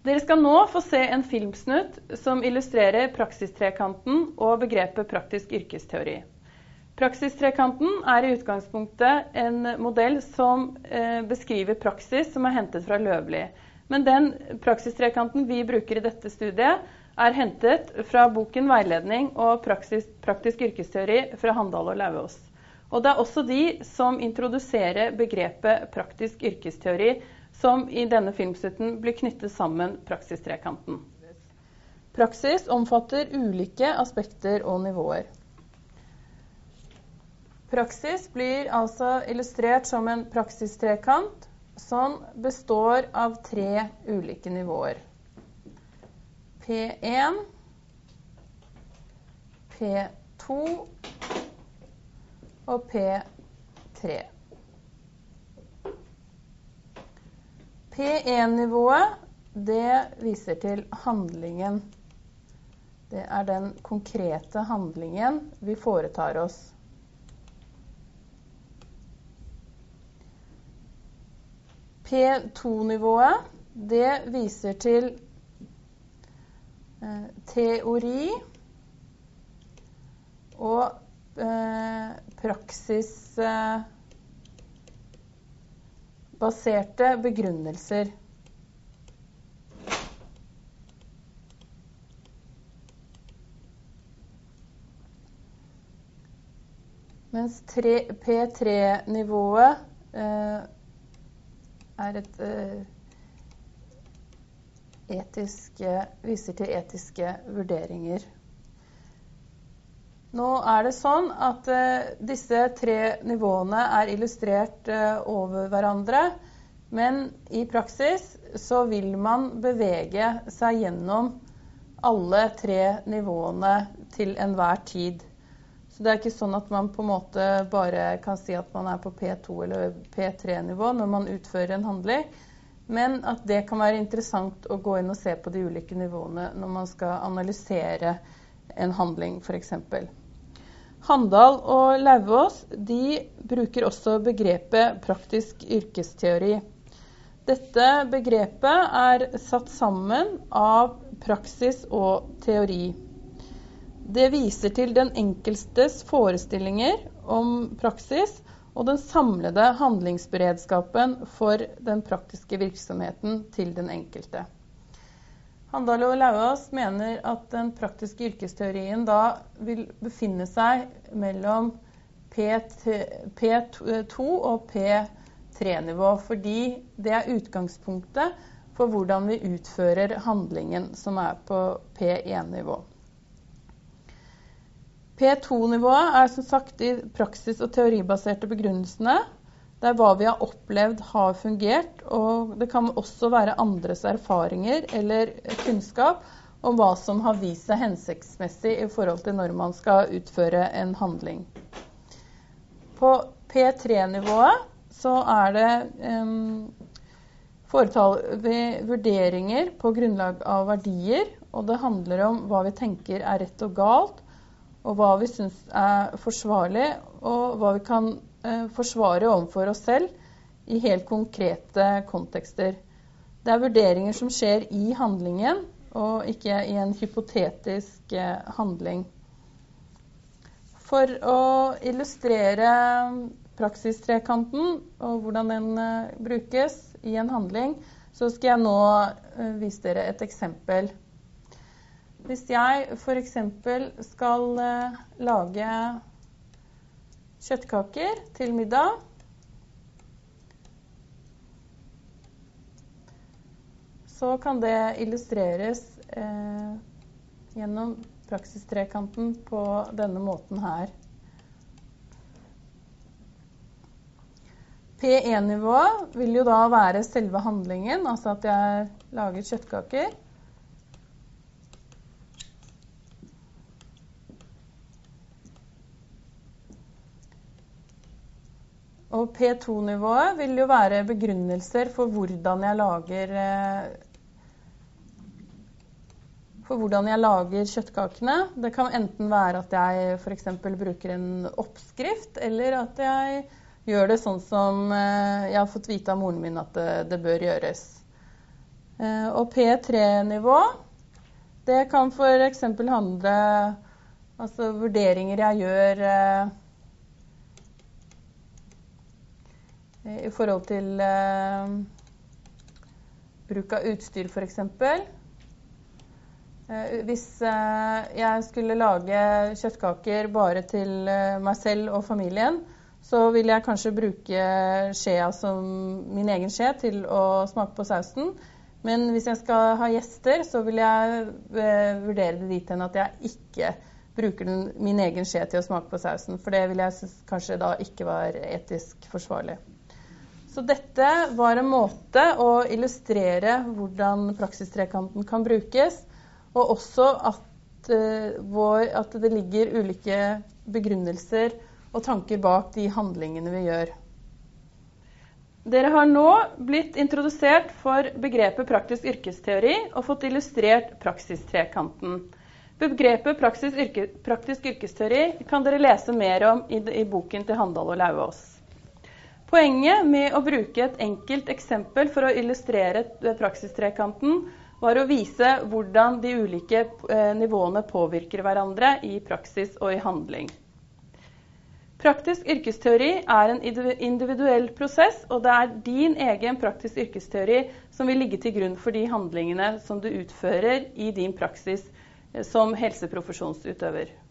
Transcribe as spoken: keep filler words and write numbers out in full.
Dere skal nå få se en filmsnutt som illustrerer praksistrekanten og begrepet praktisk yrkesteori. Praksistrekanten er i utgangspunktet en modell som eh, beskriver praksis som er hentet fra Løvli. Men den praksistrekanten vi bruker i dette studiet er hentet fra boken Veiledning og praksis, praktisk yrkesteori fra Handal og Lauvås. Og det er også de som introduserer begrepet praktisk yrkesteori, som i denne filmsnutten blir knyttet sammen praksistrekanten. Praksis omfatter ulike aspekter og nivåer. Praksis blir altså illustrert som en praksistrekant som består av tre ulike nivåer. P én, P to og P tre. P én-nivået, det viser til handlingen. Det er den konkrete handlingen vi foretar oss. P to-nivået, det viser til eh, teori og eh, praksis eh, baserte begrunnelser. Mens P tre-nivået eh, er et eh, etiske, viser til etiske vurderinger. Nå er det sånn at eh, disse tre nivåene er illustrert eh, over hverandre, men i praksis så vil man bevege seg gjennom alle tre nivåene til enhver tid. Så det er ikke sånn at man på en måte bare kan si at man er på P to eller P tre-nivå når man utfører en handling, men at det kan være interessant å gå inn og se på de ulike nivåene når man skal analysere en handling, for eksempel. Handal og Lauvås, de bruker også begrepet praktisk yrkesteori. Dette begrepet er satt sammen av praksis og teori. Det viser til den enkeltes forestillinger om praksis og den samlede handlingsberedskapen for den praktiske virksomheten til den enkelte. Handal og Lauvås mener at den praktiske yrkesteorien da vil befinne seg mellom P to og P tre-nivå, fordi det er utgangspunktet for hvordan vi utfører handlingen som er på P én-nivå. P to-nivået er som sagt de praksis- og teoribaserte begrunnelsene. Det er hva vi har opplevd har fungert, og det kan også være andres erfaringer eller kunnskap om hva som har vist seg hensiktsmessig i forhold til når man skal utføre en handling. På P tre-nivået så er det um, foretar vi vurderinger på grunnlag av verdier, og det handler om hva vi tenker er rett og galt, og hva vi synes er forsvarlig, og hva vi kan eh, forsvare overfor oss selv i helt konkrete kontekster. Det er vurderinger som skjer i handlingen, og ikke i en hypotetisk eh, handling. For å illustrere praksistrekanten og hvordan den eh, brukes i en handling, så skal jeg nå eh, vise dere et eksempel. Hvis jeg for eksempel skal eh, lage kjøttkaker til middag, så kan det illustreres eh, gjennom praksistrekanten på denne måten her. P én-nivået vil jo da være selve handlingen, altså at jeg lager kjøttkaker. Og P to-nivået vil jo være begrunnelser for hvordan jeg lager for hvordan jeg lager kjøttkakene. Det kan enten være at jeg for eksempel bruker en oppskrift, eller at jeg gjør det sånn som jeg har fått vite av moren min at det, det bør gjøres. Eh, og P tre-nivå, det kan for eksempel handle altså vurderinger jeg gjør eh, i forhold til eh, bruk av utstyr for eksempel. Eh, hvis eh, jeg skulle lage kjøttkaker bare til eh, meg selv og familien, så vil jeg kanskje bruke skjea som min egen skje til å smake på sausen. Men hvis jeg skal ha gjester, så vil jeg eh, vurdere det dit hen at jeg ikke bruker den, min egen skje til å smake på sausen. For det vil jeg synes kanskje da ikke var etisk forsvarlig. Så dette var en måte å illustrere hvordan praksistrekanten kan brukes, og også at, uh, vår, at det ligger ulike begrunnelser og tanker bak de handlingene vi gjør. Dere har nå blitt introdusert for begrepet praktisk yrkesteori og fått illustrert praksistrekanten. Begrepet praktisk, yrke, praktisk yrkesteori kan dere lese mer om i, i boken til Handal og Lauvås. Poenget med å bruke et enkelt eksempel for å illustrere praksistrekanten var å vise hvordan de ulike eh, nivåene påvirker hverandre i praksis og i handling. Praktisk yrkesteori er en individuell prosess, og det er din egen praktisk yrkesteori som vil ligge til grunn for de handlingene som du utfører i din praksis som helseprofesjonsutøver.